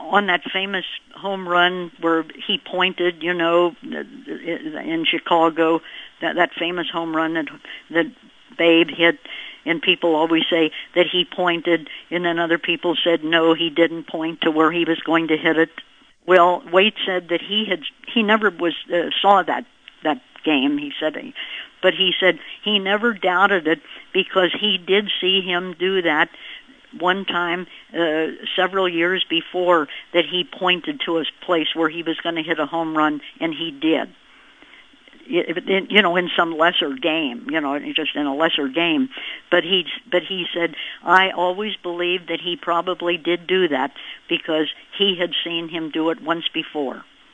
on that famous home run where he pointed, in Chicago, that famous home run that Babe hit, and people always say that he pointed, and then other people said no, he didn't point to where he was going to hit it. Well, Waite said that he never saw that game. But he said he never doubted it because he did see him do that one time several years before, that he pointed to a place where he was going to hit a home run, and he did. In some lesser game, just in a lesser game. But he said, I always believed that he probably did do that because he had seen him do it once before.